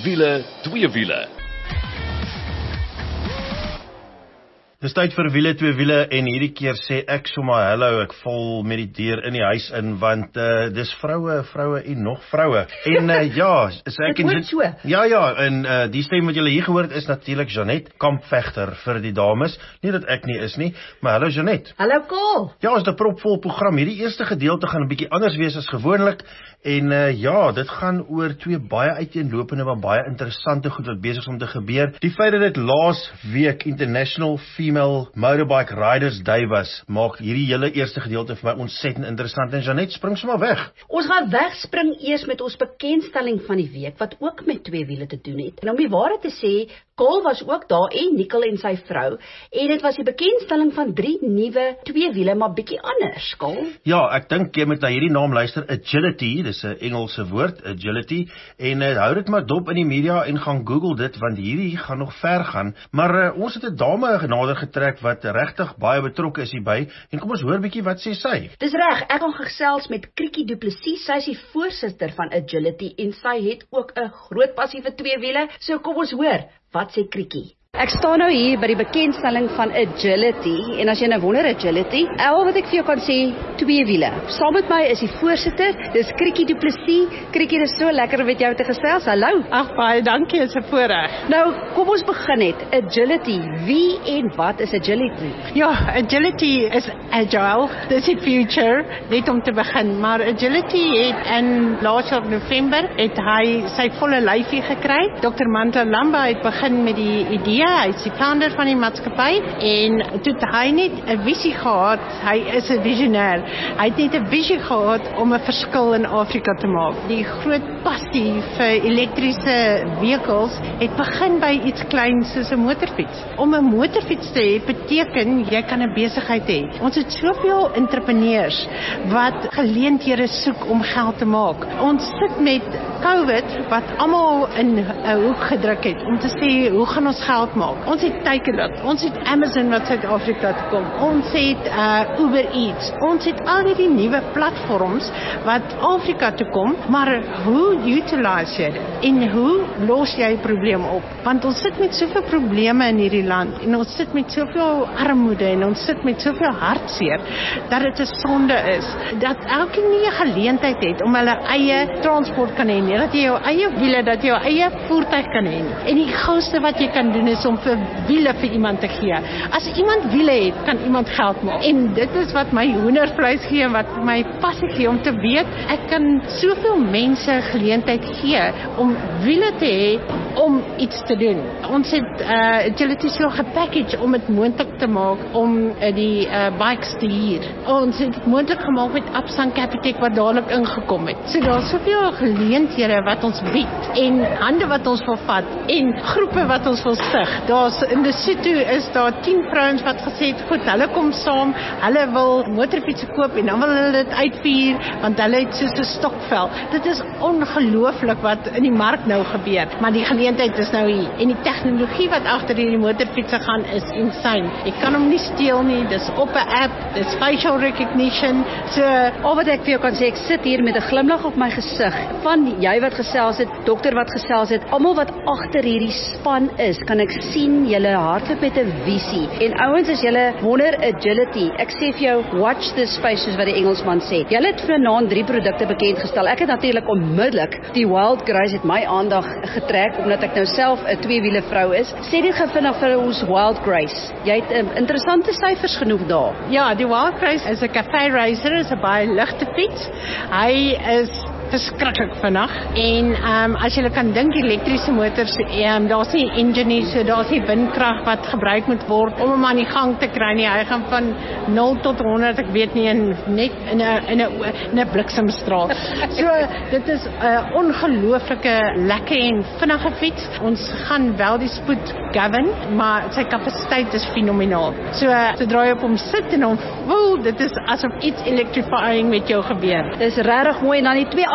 wiele, twee wiele. Dis tyd vir wiele, twee wiele en hierdie keer sê ek sommer hallo, ek val met die deur in die huis in, want dis vroue en nog vroue. En ja, so ek en so. Ja, en die stem wat julle hier gehoor het is natuurlik Jeanette, kampvegter vir die dames. Nie dat ek nie is nie, maar hallo Jeanette. Hallo Kaal. Ja, ons het 'n propvol program. Hierdie eerste gedeelte gaan 'n bietjie anders wees as gewoonlik. En ja, dit gaan oor twee baie uiteenlopende maar baie interessante goed wat besig is om te gebeur. Die feit dat dit laas week International Female Motorbike Riders Day was, maak hierdie hele eerste gedeelte vir my ontsettend interessant. En Jeanette, spring sommer weg. Ons gaan wegspring eers met ons bekendstelling van die week, wat ook met twee wiele te doen het. En om die waarheid te sê, Kaal was ook daar en Nicole en sy vrou, en dit was die bekendstelling van 3 nuwe twee wiele, maar bietjie anders, Kaal. Ja, ek dink jy moet na hierdie naam luister, Agility, dis 'n Engelse woord, Agility, en hou dit maar dop in die media en gaan Google dit, want hierdie gaan nog ver gaan, maar ons het 'n dame genader getrek wat regtig baie betrokke is hierby, en kom ons hoor bietjie wat sê sy. Dis reg, ek gaan gesels met Krikkie Du Plessis, sy is die voorsitter van Agility, en sy het ook 'n groot passie vir twee wiele, so kom ons hoor, wat sê Krikkie? Ek staan nou hier by die bekendstelling van Agility, en as jy nou wonder Agility, al wat ek vir jou kan sê, twee wiele. Saam met my is die voorsitter, dis Krikkie Du Plessis. Krikkie, dis so lekker om met jou te gesels, hallo. Ag baie dankie, is 'n voorreg. Nou, kom ons begin net, Agility, wie en wat is Agility? Ja, Agility is agile, dis die future, net om te begin, maar Agility het in laas jaar November, het hy sy volle lyfie gekry. Dr. Manta Lamba het begin met die idee. Hy is die founder van die maatskappy en toe het hy net 'n visie gehad, hy is 'n visionêr. Hy het net 'n visie gehad om 'n verskil in Afrika te maak. Die groot passie vir elektriese vehicles het begin by iets kleins soos 'n motorfiets. Om 'n motorfiets te hê beteken jy kan 'n besigheid hê. Ons het soveel entrepreneurs wat geleenthede soek om geld te maak. Ons sit met COVID wat almal in 'n hoek gedruk het om te sê hoe gaan ons geld maak. Ons het Takealot, ons het Amazon wat Suid-Afrika toe kom, ons het Uber Eats, ons het al die nuwe platforms wat Afrika toe kom, maar hoe utilize jy dit? En hoe los jy die probleem op? Want ons sit met soveel probleme in hierdie land, en ons sit met soveel armoede, en ons sit met soveel hartseer, dat dit 'n sonde is, dat elkeen nie 'n geleentheid het om hulle eie transport kan hê, dat jy jou eie wiele, dat jy jou eie voertuig kan hê. En die gouste wat jy kan doen is om vir wiele vir iemand te gee. As iemand wiele het, kan iemand geld maak. En dit is wat my hoendervleis gee en wat my passie gee om te weet, ek kan soveel mense geleentheid gee om wiele te hê om iets te doen. Ons het Agility so gepackage om dit moontlik te maak om die bikes te huur. Ons het dit moontlik gemaak met Absan Capitec wat dadelik ingekom het. So daar's soveel geleenthede wat ons bied en hande wat ons wil vat en groepe wat ons wil stig. Daar's in die Lesotho is daar 10 vrouens wat gesê het, goed, hulle kom saam, hulle wil motorfiets koop en dan wil hulle dit uitvier want hulle het soos 'n stokvel. Dit is ongelooflik wat in die mark nou gebeur, maar die geleentheid is nou hier en die tegnologie wat agter hierdie motorfietsse gaan is insane. Jy kan hom nie steel nie, dis op 'n app, dis facial recognition. So al wat ek vir jou kan sê, ek sit hier met 'n glimlag op my gesig van jy wat gesels het, dokter wat gesels het, almal wat agter hierdie span is, kan ek sien julle hardloop met 'n visie. En ouens, as julle wonder Agility, ek sê vir jou, watch this space soos wat die Engelsman sê. Julle het vanaand 3 produkte bekend gestel. Ek het natuurlik onmiddellik die Wild Grace het my aandag getrek omdat ek nou self 'n tweewiele vrou is. Sê dit vinnig vir ons Wild Grace. Jy het interessante syfers genoeg daar. Ja, die Wild Grace is 'n cafe racer, is 'n baie ligte fiets. Hy is verskriklik vinnig en as jy kan dink elektriese motors, daar's nie engine nie, so daar's nie windkrag wat gebruik moet word om hom aan die gang te kry nie. Hy gaan van 0 tot 100, ek weet nie, net in 'n bliksemstraal. So dit is 'n ongelooflike lekker en vinnige fiets. Ons gaan wel die spoed govern, maar sy kapasiteit is fenomenaal. So sodra jy op hom sit en hom voel, dit is asof iets electrifying met jou gebeur. Dis regtig mooi. En dan die 2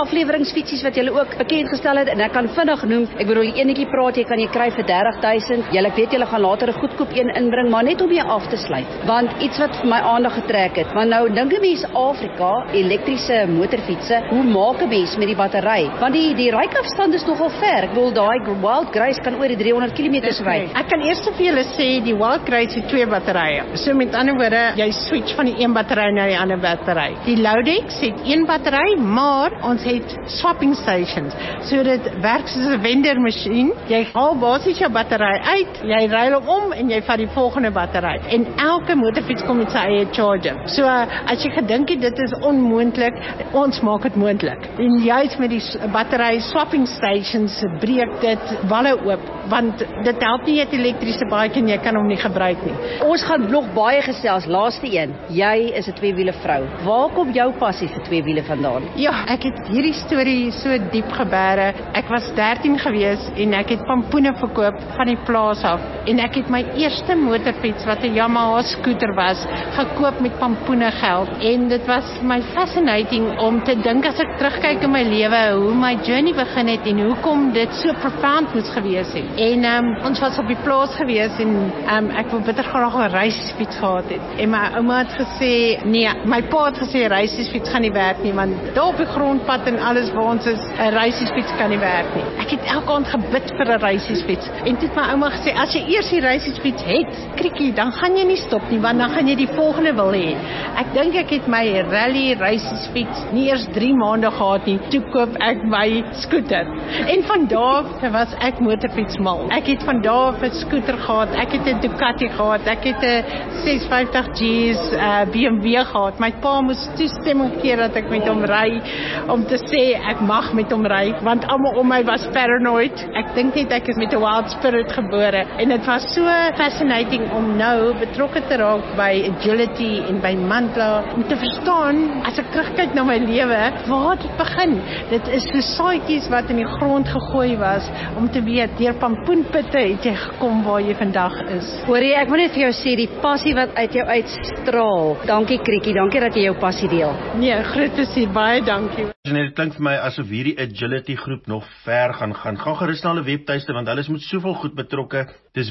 afleweringsfietsies wat julle ook bekend gestel het en ek kan vinnig noem, ek bedoel die enetjie praat jy kan jy kry vir 30,000. Julle weet julle gaan later 'n goedkoop een inbring, maar net om jy af te sluit. Want iets wat my aandag getrek het, want nou dink 'n mens Afrika, elektriese motorfietsse, hoe maak 'n mens met die battery? Want die ryafstand is nogal ver. Ek bedoel daai Wild Grace kan oor die 300 km ry. Ek kan eers vir julle sê die Wild Grace het 2 batterye. So met ander woorde, jy switch van die een battery na die ander battery. Die Lodex het 1 battery, maar ons het swapping stations. So dit werk soos 'n wendermasjien. Jy haal basies jou battery uit, jy ruil hom om en jy vat die volgende battery. En elke motorfiets kom met sy eie charger. So as jy gedink het dit is onmoontlik, ons maak dit moontlik. En juist met die battery swapping stations breek dit walle oop, want dit help nie jy het elektriese bike en jy kan hom nie gebruik nie. Ons gaan nog baie gesels, laaste een. Jy is 'n tweewiele vrou. Waar kom jou passie vir tweewiele vandaan? Ja, ek het hierdie storie so diep gebeure. Ek was 13 gewees en ek het pampoene verkoop van die plaas af. En ek het my eerste motorfiets wat 'n Yamaha scooter was, gekoop met pampoene geld. En dit was my fascinating om te dink as ek terugkyk in my lewe, hoe my journey begin het en hoekom dit so profound moes gewees het. En ons was op die plaas gewees en ek wou bitter graag 'n reisfiets gehad het. En my ouma het gesê, nee, my pa het gesê reisfiets gaan nie werk nie, want daar op die grondpad en alles waar ons is, 'n reisfiets kan nie werk nie. Ek het elke aand gebid vir 'n reisfiets. En toe het my ouma gesê, as jy eers die reisfiets het, Kriekie, dan gaan jy nie stop nie, want dan gaan jy die volgende wil hê. Ek dink ek het my rally reisfiets nie eers 3 maande gehad nie, toe koop ek my scooter. En van daar was ek motorfietsmal. Ek het van daar 'n scooter gehad, ek het 'n Ducati gehad, ek het 'n 650G's BMW gehad. My pa moes toestemming gee dat ek met hom ry, om te sê ek mag met hom ry, want almal om my was paranoid. Ek dink net ek is met 'n wild spirit gebore en dit was so fascinating om nou betrokke te raak by agility en by Mantla, om te verstaan, as ek terugkyk na my lewe, waar het dit begin? Dit is so saadjies wat in die grond gegooi was, om te weet, deur pampoenpitte het jy gekom waar jy vandag is. Hoorie, ek moet net vir jou sê, die passie wat uit jou uitstraal. Dankie Kriekie, dankie dat jy jou passie deel. Nee, groot plesier, baie dankie. Dit klink vir my asof hierdie agility groep nog ver gaan. Gaan gerus na hulle webtuiste, want hulle is met soveel goed betrokke. Dis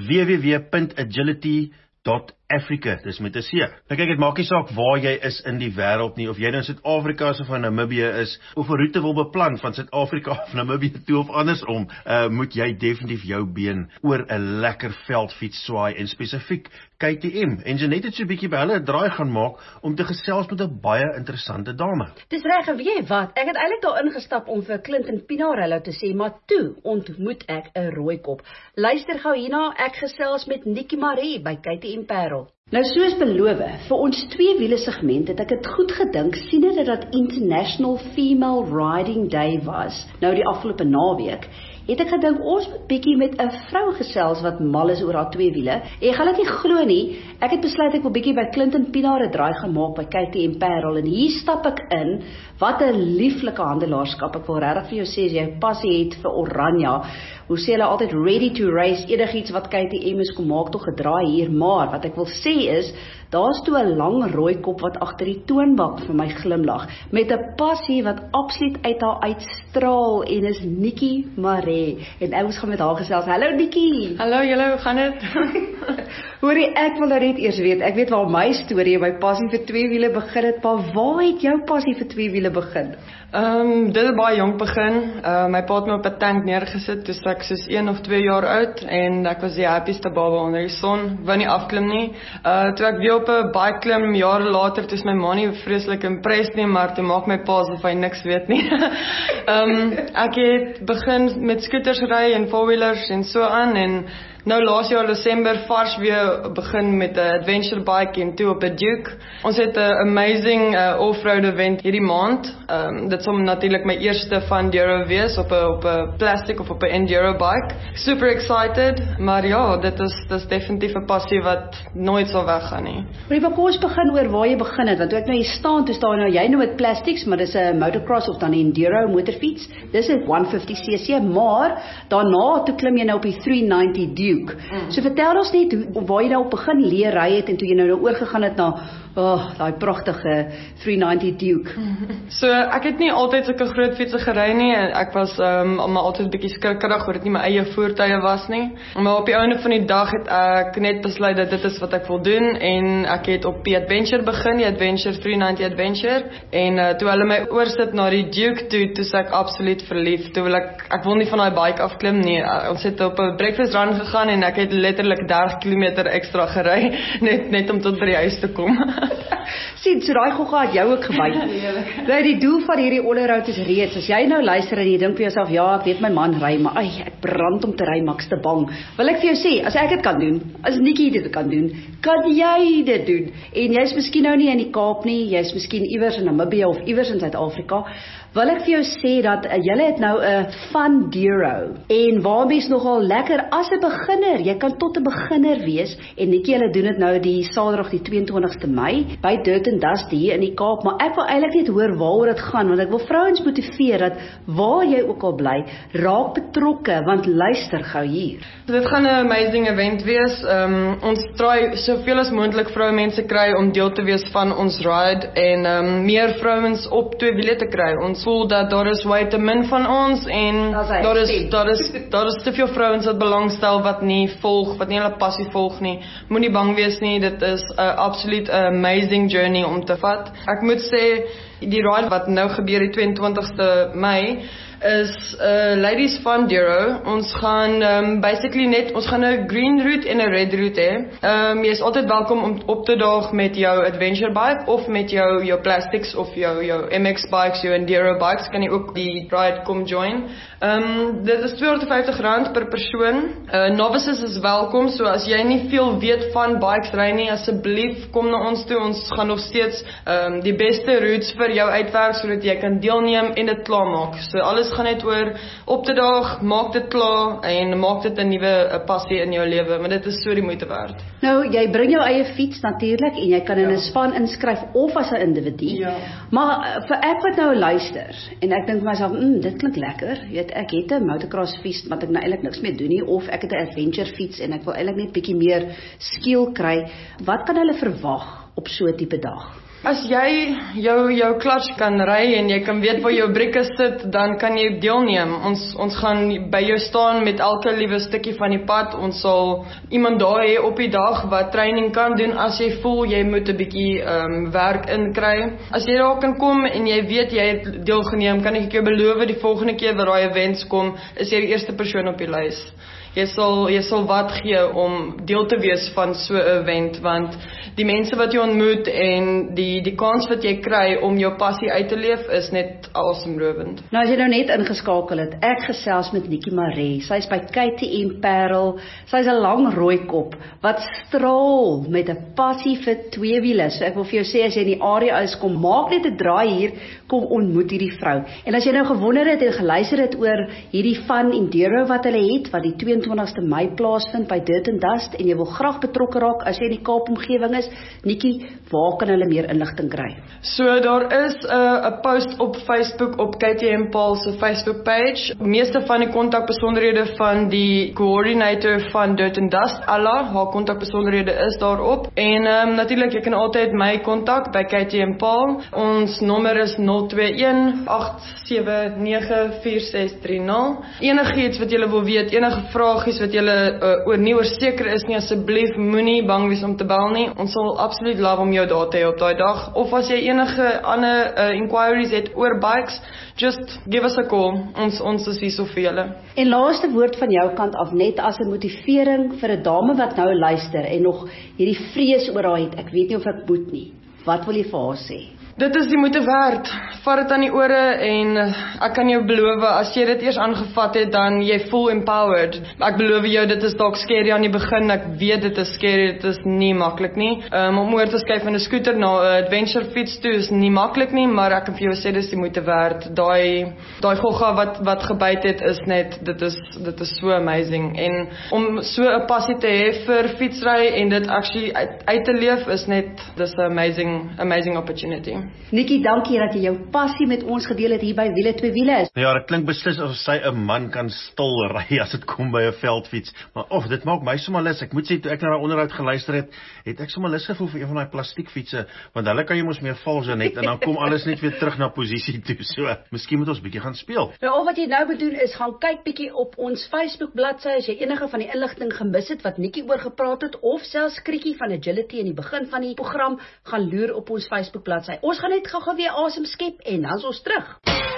www.agility.africa, dis met 'n C. Nou kyk, dit maak nie saak waar jy is in die wêreld nie, of jy nou in Suid-Afrika of van Namibië is, of 'n roete wil beplan van Suid-Afrika of Namibië toe of andersom, moet jy definitief jou been oor 'n lekker veldfiets swaai, en spesifiek KTM. En Jeanette het so 'n bietjie by hulle 'n draai gaan maak om te gesels met 'n baie interessante dame. Dis reg, en weet jy wat? Ek het eintlik daar ingestap om vir Clinton Pinaar hallo te sê, maar toe ontmoet ek 'n rooikop. Luister gou hierna, ek gesels met Nikki Marie by KTM Parel. Nou soos beloof, vir ons tweewiele segment het ek dit goed gedink, sien dit dat International Female Riding Day was, nou die afgelope naweek, het ek gedink ons moet bietjie met 'n vrou gesels wat mal is oor haar tweewiele. Jy gaan dit nie glo nie, ek het besluit ek wil bietjie by Clinton Pinaar 'n draai gemaak by KTM Parel, en hier stap ek in. Wat 'n lieflike handelaarskap. Ek wil regtig vir jou sê, as jy passie het vir oranje, hoe sê hulle altyd ready to race, enigiets wat KTM is, kom maak tog 'n draai hier, maar wat ek wil sê is, daar's toe 'n lang rooi kop wat agter die toonbank vir my glimlag, met 'n passie wat absoluut uit haar uitstraal, en is Nikki Marie, en ons gaan met haar gesels. Hallo Nikki. Hallo julle, hoe gaan dit? Hoorie, ek wil nou net eers weet, ek weet waar my storie en my passie vir tweewiele begin het, maar waar het jou passie vir tweewiele begin? Dit het baie jonk begin. My pa het my op 'n tank neergesit toe ek soos 1 of 2 jaar oud, en ek was die happieste baba onder die son, wou nie afklim nie. Toe ek weer op 'n bike klim jare later, toe is my ma nie vreeslik impressed nie, maar toe maak my pa asof hy niks weet nie. Ek het begin met scooters ry en four-wheelers en so aan, en nou laas jaar Desember vars weer begin met 'n adventure bike en toe op 'n Duke. Ons het 'n amazing off-road event hierdie maand. Dit sal natuurlik my eerste van enduro wees op 'n plastic of op 'n enduro bike. Super excited, maar ja, dit is definitief 'n passie wat nooit sal weggaan nie. Maar kom ons begin oor waar jy begin het, want toe ek nou hier staan, toe staan nou jy nou met plastics, maar dis 'n motocross of dan 'n enduro motorfiets. Dis 'n 150cc, maar daarna toe klim jy nou op die 390 Duke. So vertel ons net waar jy nou op begin leer ry het, en toe jy nou oorgegaan het na Daai pragtige 390 Duke. So ek het nie altyd sulke groot fietsse gery nie en ek was maar altyd 'n bietjie skrikkerig oor dit nie my eie voertuie was nie. Maar op die einde van die dag het ek net besluit dat dit is wat ek wil doen en ek het op die Adventure begin, die Adventure 390 Adventure en toe hulle my oorsit na die Duke toe is ek absoluut verlief. Toe wil ek wil nie van daai bike afklim nie. Ons het op 'n breakfast run gegaan en ek het letterlik 30 km ekstra gery net om tot by die huis te kom. Sien, so daai gogga het jou ook gebyt. Nou die doel van hierdie onderhoud is reeds, as jy nou luister en jy dink vir jouself, ja, ek weet my man ry, maar ek brand om te ry, maar ek's te bang. Wil ek vir jou sê, as ek dit kan doen, as Nikki dit kan doen, kan jy dit doen. En jy's miskien nou nie in die Kaap nie, jy's miskien iewers in Namibië of iewers in Suid-Afrika. Wil ek vir jou sê dat julle het nou 'n Funduro en waarmee is nogal lekker as 'n beginner. Jy kan tot 'n beginner wees en Nikki, hulle doen dit nou die Saterdag die 22ste Mei by Dirt and Dust hier in die Kaap, maar ek wil eintlik net hoor waaroor dit gaan want ek wil vrouens motiveer dat waar jy ook al bly, raak betrokke want luister gou hier. Dit gaan 'n amazing event wees. Ons try soveel as moontlik vroumense kry om deel te wees van ons ride en meer vrouens op twee wiele te kry. Ons voel dat daar is way te min van ons en daar is te veel vrouens wat belangstel wat nie hulle passie volg nie. Moenie bang wees nie, dit is 'n absoluut amazing journey om te vat. Ek moet sê die ride wat nou gebeur die 22ste Mei is Ladies Funduro. Ons gaan basically ons gaan 'n green route en 'n red route hê. Jy is altyd welkom om op te daag met jou adventure bike of met jou plastics of jou MX bikes, jou Enduro bikes, kan jy ook die ride kom join. Dit is R250 per persoon. Novices is welkom, so as jy nie veel weet van bikes ry nie, asseblief kom na ons toe. Ons gaan nog steeds die beste routes vir jou uitwerk sodat jy kan deelneem en dit klaarmaak. So alles gaan net oor op te daag, maak dit klaar en maak dit 'n nuwe passie in jou lewe, maar dit is so die moeite werd. Nou, jy bring jou eie fiets natuurlik en jy kan in 'n span inskryf of as 'n individu. Ja. Maar vir ek wat nou luister en ek dink vir myself, dit klink lekker. Jy weet, ek het 'n motocross fiets wat ek nou eintlik niks meer doen nie of ek het 'n adventure fiets en ek wil eintlik net bietjie meer skill kry. Wat kan hulle verwag op so 'n tipe dag? As jy jou clutch kan ry en jy kan weet waar jou brieke sit, dan kan jy deelneem. Ons gaan by jou staan met elke liewe stukkie van die pad. Ons sal iemand daar hê op die dag wat training kan doen as jy voel jy moet 'n bietjie werk inkry. As jy daar kan kom en jy weet jy het deelgeneem, kan ek jou beloof die volgende keer wat daai events kom, is jy die eerste persoon op die lys. Jy sal wat gee om deel te wees van so 'n event, want die mense wat jy ontmoet en die kans wat jy kry om jou passie uit te leef is net asemrowend. Nou as jy nou net ingeskakel het, ek gesels met Nikki Maree. Sy's by KTM Parel. Sy's 'n lang rooi kop wat straal met 'n passie vir tweewiele. So ek wil vir jou sê, as jy in die area uitkom, maak net 'n draai hier, kom ontmoet hierdie vrou. En as jy nou gewonder het en geluister het oor hierdie Fun Enduro wat hulle het, wat die 22ste Mei plaasvind by Dirt and Dust en jy wil graag betrokke raak as jy in die Kaap omgewing is, Nikki, waar kan hulle meer inligting kry? So daar is 'n post op Facebook op KTM Paul se Facebook page. Meeste van die kontakbesonderhede van die coördinator van Dirt and Dust, Alla, haar kontakbesonderhede is daarop. En natuurlik jy kan altyd my kontak by KTM Paul. Ons nommer is 021-879-4630. Enigiets wat jy wil weet, enige vragies wat jy oor nie oorseker is nie, asseblief moenie bang wees om te bel nie. Ons sal absoluut love om jou daar te hê op daai dag. Of as jy enige ander inquiries het oor bikes, just give us a call. Ons is hier so vir julle. En laaste woord van jou kant af, net as 'n motivering vir 'n dame wat nou luister en nog hierdie vrees oor haar het. Ek weet nie of ek moet nie. Wat wil jy vir haar sê? Dit is die moeite werd. Vat dit aan die ore en ek kan jou beloof, as jy dit eers aangevat het, dan jy voel empowered. Ek beloof jou, dit is dalk scary aan die begin. Ek weet dit is scary, dit is nie maklik nie. Om oor te skuif van 'n scooter na 'n adventure fiets toe is nie maklik nie, maar ek kan vir jou sê dis die moeite werd. Daai gogga wat gebyt het is net, dit is so amazing. En om so 'n passie te hê vir fietsry en dit actually uit te leef is net, dis 'n amazing opportunity. Nikkie, dankie dat jy jou passie met ons gedeel het hier by Wiele 2 Wiele. Ja, dit klink beslis of sy 'n man kan stil ry as dit kom by 'n veldfiets. Maar dit maak my sommer lus. Ek moet sê, toe ek na daai onderhoud geluister het, het ek sommer lus gevoel vir een van daai plastiekfietsse, want hulle kan jy mos meer val, Janet, en dan kom alles net weer terug na posisie toe. So, miskien moet ons bietjie gaan speel. Nou, al wat jy nou moet doen is gaan kyk bietjie op ons Facebook bladsy as jy enige van die inligting gemis het wat Nikkie oor gepraat het, of selfs Kriekie van Agility in die begin van die program, gaan loer op ons Facebook bladsy. Ons gaan net gou-gou weer asem skep en dan is ons terug.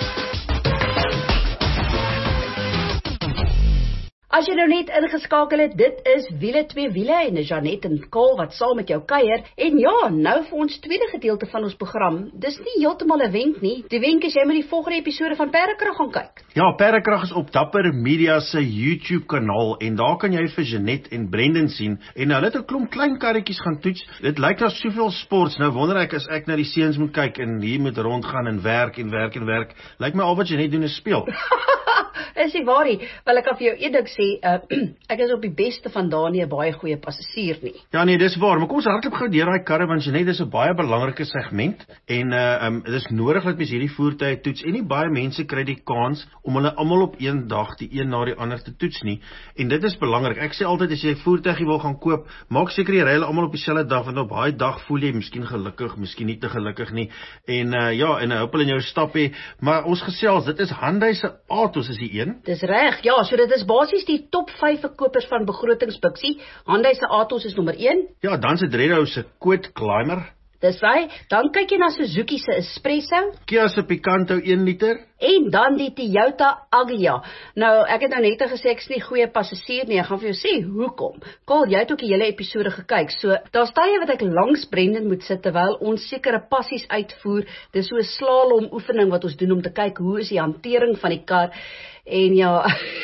As jy nou net ingeskakel het, dit is Wiele 2 Wiele en Janet en Cole wat saam met jou kuier. En ja, nou vir ons tweede gedeelte van ons program. Dis nie heeltemal 'n wenk nie. Die wenk is jy moet die volgende episode van Perdekrag gaan kyk. Ja, Perdekrag is op Dapper Media se YouTube kanaal en daar kan jy vir Janet en Brendan sien. En hulle het 'n klomp klein karretjies gaan toets. Dit lyk na soveel sports. Nou wonder ek as ek na die seuns moet kyk en hier moet rondgaan en werk. Lyk my al wat Janet doen is speel. Is nie waar nie. Wel, ek kan vir jou een ding sê, ek is op die beste van daar nie 'n baie goeie passasier nie. Ja nee, dis waar, maar kom ons hardloop gou deur daai karre, want Janet, dis 'n baie belangrike segment en dit is nodig dat mens hierdie voertuie toets en nie baie mense kry die kans om hulle almal op een dag die een na die ander te toets nie. En dit is belangrik. Ek sê altyd as jy 'n voertuigie wil gaan koop, maak seker jy ry hulle almal op dieselfde dag, want op baie dag voel jy miskien gelukkig, miskien nie te gelukkig nie. En ja, en hoop hulle in jou stap hê, maar ons gesels, dit is Hyundai se Atos is die een. Dis reg. Ja, so dit is basies die top 5 verkopers van begrotingsbiksie. Hyundai se Atos is nommer 1. Ja, dan se Dredo se Quid Climber. Dis hy. Dan kyk jy na Suzuki se Espresso. Kia se Picanto 1 liter. En dan die Toyota Agya. Nou, ek het nou net gesê ek is nie goeie passasier nie. Ek gaan vir jou sê hoekom. Cole, jy het ook die hele episode gekyk. So, daar's tye wat ek langs Brendan moet sit terwyl ons sekere passies uitvoer. Dis so 'n slalom oefening wat ons doen om te kyk hoe is die hantering van die kar. En ja,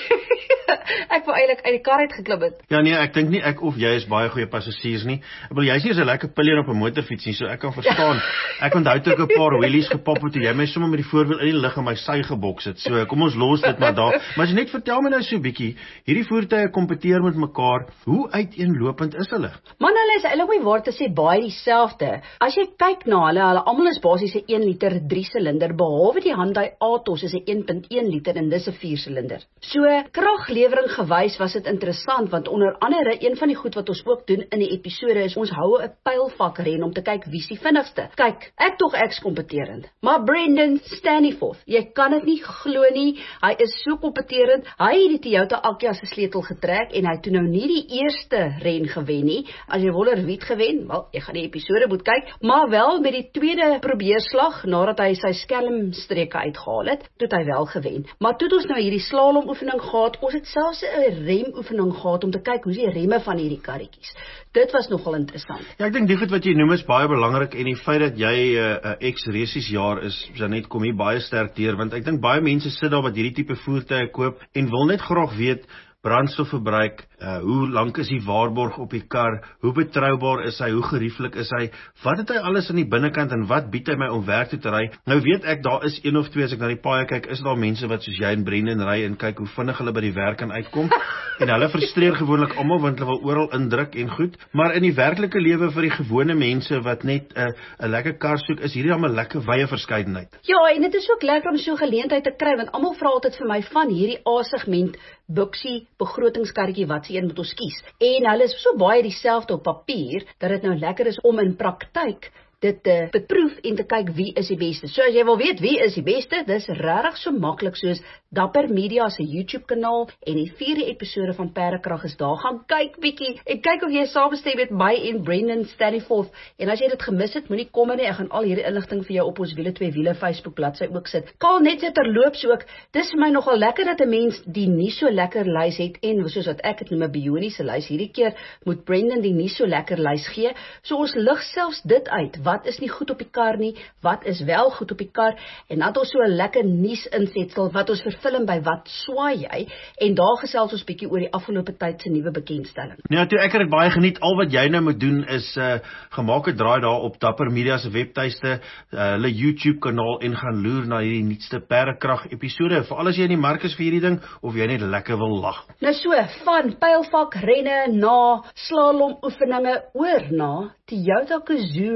ek wou eintlik uit die kar uitgeklim het. Ja nee, ek dink nie ek of jy is baie goeie passasiers nie. Ek bedoel jy's nie so lekker pillion op 'n motorfiets nie, so ek kan verstaan. Ek onthou toe ek 'n paar wheelies gepop het toe jy my sommer met die voorwiel in die lug in my sy geboks het. So kom ons los dit maar daar. Maar as jy net vertel my nou so 'n bietjie, hierdie voertuie kompeteer met mekaar. Hoe uiteenlopend is hulle? Man, hulle is eintlik nie waar te sê baie dieselfde. As jy kyk na hulle almal is basies 'n 1 liter 3-silinder, behalwe die Hyundai Atos is 'n 1.1 liter en dis 'n 4-silinder. So kraglewering gewys was dit interessant, want onder andere een van die goed wat ons ook doen in die episode is ons hou 'n pylvakren om te kyk wie's die vinnigste. Kyk, ek tog ek's kompeterend, maar Brendan Staniforth, jy kan dit nie glo nie, hy is so kompeterend. Hy het die Toyota Agya se sleutel getrek en hy het toe nou nie die eerste ren gewen nie. As jy wonder wie het gewen, wel, jy gaan die episode moet kyk, maar wel met die tweede probeerslag nadat hy sy skelmstreke uitgehaal het, het hy wel gewen. Maar toe het ons nou hierdie slalom oefening gehad, ons het selfs 'n rem oefening gehad om te kyk hoe die remme van hierdie karretjies. Dit was nogal interessant. Ja, ek dink die goed wat jy noem is baie belangrik en die feit dat jy 'n ex-resies jaar is, Janet, kom hier baie sterk deur, want ek dink baie mense sit daar wat hierdie tipe voertuie koop en wil net graag weet brandstofverbruik, hoe lank is die waarborg op die kar, hoe betroubaar is hy, hoe gerieflik is hy, wat het hy alles aan die binnekant en wat bied hy my om werk toe te ry. Nou weet ek, daar is een of twee, as ek na die paaie kyk, is daar mense wat soos jy en Brendan ry en kyk hoe vinnig hulle by die werk kan uitkom, en hulle frustreer gewoonlik almal want hulle wil oral indruk en goed, maar in die werklike lewe vir die gewone mense wat net 'n lekker kar soek, is hierdie almal lekker wye verskeidenheid. Ja, en dit is ook lekker om so 'n geleentheid te kry, want almal vra altyd vir my van hierdie A-segment buksie begrotingskarretjie wat se een moet ons kies. En hulle is so baie dieselfde op papier dat dit nou lekker is om in praktyk dit te beproef en te kyk wie is die beste. So as jy wil weet wie is die beste, dis regtig so maklik soos Dapper Media se YouTube kanaal en die 4de episode van Perdekrag is daar. Gaan kyk bietjie en kyk of jy saamstem met my en Brendan Staniforth. En as jy dit gemis het, moenie kom nie. Ek gaan al hierdie inligting vir jou op ons Wiele 2 Wiele Facebook bladsy ook sit. Kaal net so terloops ook. Dis vir my nogal lekker dat 'n mens die nie so lekker lys het en soos wat ek het noem 'n bioniese lys. Hierdie keer moet Brendan die nie so lekker lys gee. So ons lig selfs dit uit. Wat is nie goed op die kar nie, wat is wel goed op die kar, en dan het ons so 'n lekker nuus insetsel wat ons verfilm by wat swaai jy, en daar gesels ons bietjie oor die afgelope tyd se nuwe bekendstelling. Ja, toe ek het baie geniet. Al wat jy nou moet doen is gemaak 'n draai daar op Dapper Media se webtuiste, hulle YouTube kanaal en gaan loer na hierdie nuutste Perdekrag episode, veral as jy in die mark is vir hierdie ding of jy net lekker wil lag. Nou so, van pylvak renne na slalom oefeninge oor na Toyota Gazoo Race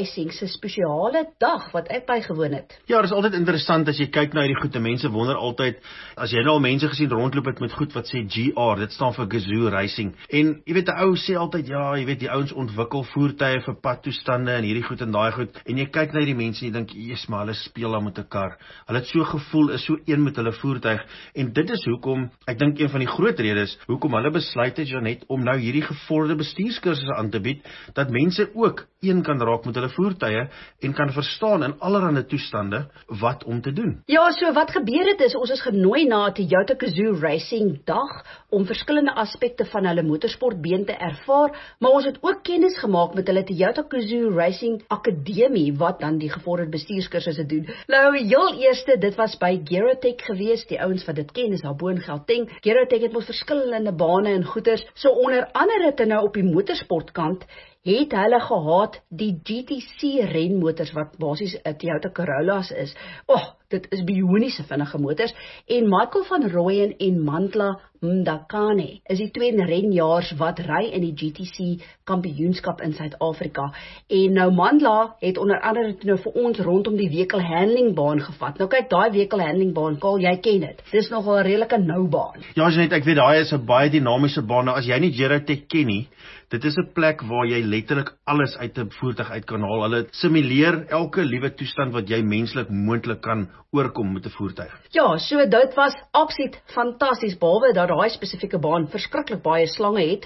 Racing se spesiale dag wat ek bygewoon het. Ja, dit is altyd interessant as jy kyk na hierdie goed, en mense wonder altyd, as jy nou al mense gesien rondloop het met goed wat sê GR, dit staan vir Gazoo Racing, en jy weet, die ou sê altyd, ja, jy weet, die ouens ontwikkel voertuie vir padtoestande en hierdie goed en daai goed, en jy kyk na die mense en jy dink, yes, maar hulle speel dan met 'n kar, hulle het so gevoel, is so een met hulle voertuig, en dit is hoekom, ek dink een van die groot redes, hoekom hulle besluit het, Janet, om nou hierdie gevorderde bestuurskursusse aan te bied, dat mense ook een kan raak met hulle voertuie, en kan verstaan in allerlei toestande, wat om te doen. Ja, so wat gebeur het is, ons is genooi na 'n Toyota Gazoo Racing dag, om verskillende aspekte van hulle motorsportbeen te ervaar, maar ons het ook kennis gemaak met hulle Toyota Gazoo Racing Akademie, wat dan die gevorderde bestuurskursusse doen. Nou, heel eerste, dit was by Gerotech gewees, die ouens wat dit ken, is daar bo in Gauteng. Gerotech het mos verskillende bane en goeders, so onder andere te nou op die motorsportkant, het hulle gehad die GTC renmotors wat basies 'n Toyota Corollas is. Dit is bioniese vinnige motors, en Michael van Rooyen en Mandla Mdakane is die twee renjaars wat ry in die GTC kampioenskap in Suid-Afrika. En nou Mandla het onder andere nou vir ons rondom die vehicle handling baan gevat. Nou kyk, daai vehicle handling baan, Karl, jy ken dit. Dis nogal 'n redelike nou baan. Ja, Janet, ek weet daai is 'n baie dinamiese baan. Nou, as jy nie Gerotech ken nie, dit is 'n plek waar jy letterlik alles uit 'n voertuig uit kan haal. Hulle simuleer elke liewe toestand wat jy menslik moontlik kan oorkom met 'n voertuig. Ja, so dit was absoluut fantasties, behalwe dat daai spesifieke baan verskriklik baie slange het.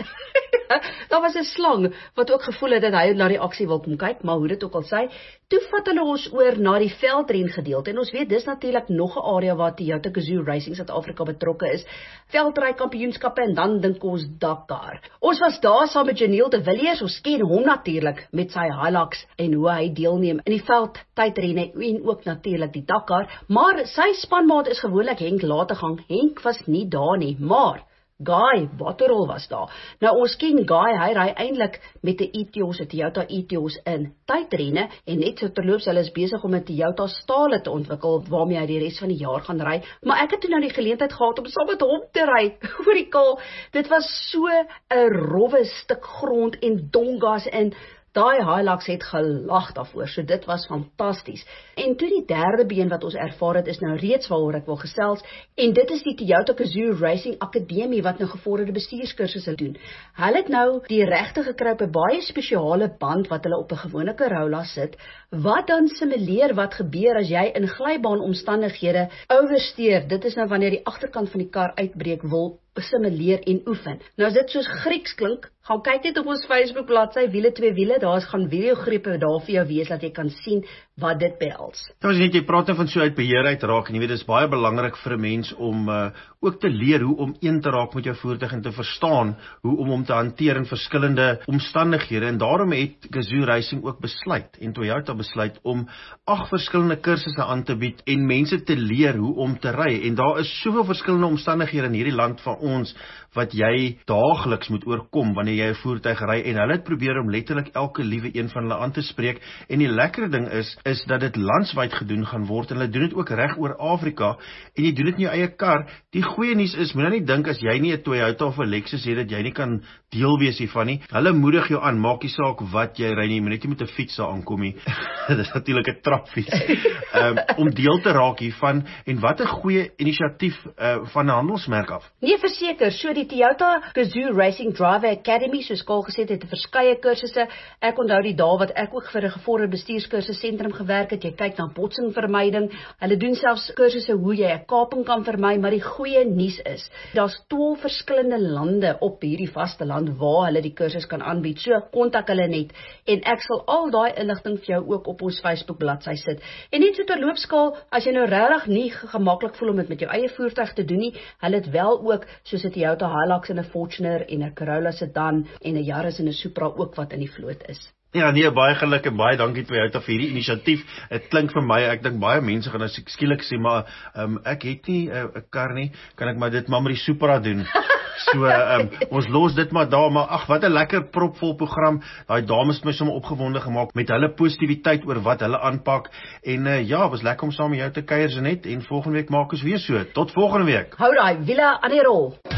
Daar was 'n slang wat ook gevoel het dat hy na die aksie wil kom kyk, maar hoe dit ook al sê, toe vat hulle ons oor na die veldren gedeelte, en ons weet dis natuurlik nog 'n area waar Toyota Gazoo Racing Suid-Afrika betrokke is, veldry kampioenskappe, en dan dink ons Dakar. Ons was daar saam met Janiel de Villiers, ons ken hom natuurlik met sy Hilux en hoe hy deelneem in die veldtydrenne en ook natuurlik die Dakar, maar sy spanmaat is gewoonlik Henk Lategang. Henk was nie daar nie, maar Guy Waterol was daar. Nou ons ken Guy, hy ry eintlik met 'n Etios, 'n Toyota Etios in tydrenne, en net so terloops, hulle is besig om 'n Toyota Stale te ontwikkel waarmee hy die res van die jaar gaan ry. Maar ek het toe nou die geleentheid gehad om saam met hom te ry. Oor die Kaal, dit was so 'n rowwe stuk grond en dongas, en daai Hilux het gelag daarvoor, so dit was fantasties. En toe die derde been wat ons ervaar het, is nou reeds waaroor ek wil gesels, en dit is die Toyota Gazoo Racing Akademie wat nou gevorderde bestuurskursusse doen. Hulle het nou die regte gekry op 'n baie spesiale band wat hulle op 'n gewone Corolla sit, wat dan simuleer wat gebeur as jy in glybaanomstandighede oversteer. Dit is nou wanneer die agterkant van die kar uitbreek, wil simuleer en oefen. Nou as dit soos Grieks klink, gaan kyk net op ons Facebook bladsy Wiele 2 Wiele, daar gaan videogrepe daar vir jou wees dat jy kan sien wat dit behels. Nou as jy praat van so uit beheer uit raak, en jy weet, dit is baie belangrik vir 'n mens om ook te leer hoe om een te raak met jou voertuig en te verstaan hoe om hom te hanteer in verskillende omstandighede, en daarom het Gazoo Racing ook besluit, en Toyota besluit om 8 verskillende kursusse aan te bied en mense te leer hoe om te ry, en daar is soveel verskillende omstandighede in hierdie land van ons wat jy daagliks moet oorkom wanneer jy 'n voertuig ry, en hulle het probeer om letterlik elke liewe een van hulle aan te spreek, en die lekkere ding is dat dit landwyd gedoen gaan word, en hulle doen dit ook reg oor Afrika, en jy doen dit in jou eie kar. Die goeie nuus is, moet nou nie dink as jy nie 'n Toyota of 'n Lexus het, dat jy nie kan deel wees hiervan nie. Hulle moedig jou aan, maak nie saak wat jy ry nie, moet net nie met 'n fiets daar aankom nie. Dit is natuurlik 'n trapfiets. Om deel te raak hiervan, en wat 'n goeie inisiatief van 'n handelsmerk af. Nee, verseker, so die Toyota Gazoo Racing Driver Academy, soos Karl gesê het, verskeie kursusse. Ek onthou die dae wat ek ook vir 'n gevorderde bestuurskursus sentrum gewerk het. Jy kyk na botsingvermyding. Hulle doen selfs kursusse hoe jy 'n kaping kan vermy, maar die goeie nuus is, daar's 12 verskillende lande op hierdie vasteland waar hulle die kursus kan aanbied. So kontak hulle net, en ek sal al daai inligting vir jou ook op ons Facebook bladsy sit. En net so terloops, Karl, as jy nou regtig nie gemaklik voel om dit met jou eie voertuig te doen nie, hulle het wel ook soos 'n Toyota Hilux en 'n Fortuner en 'n Corolla sedan en 'n Yaris en 'n Supra ook wat in die vloot is. Ja, nee, baie geluk en baie dankie vir jou vir hierdie inisiatief. Dit klink vir my, ek dink baie mense gaan nou skielik sê, maar ek het nie 'n kar nie, kan ek maar dit maar met die Supra doen. So, ons los dit maar daar, maar ag, wat 'n lekker propvol program. Daai dames het my sommer opgewonde gemaak met hulle positiwiteit oor wat hulle aanpak, en ja, was lekker om saam met jou te kuier, Janet, en volgende week maak ons weer so. Tot volgende week. Hou daai wiele aan die rol.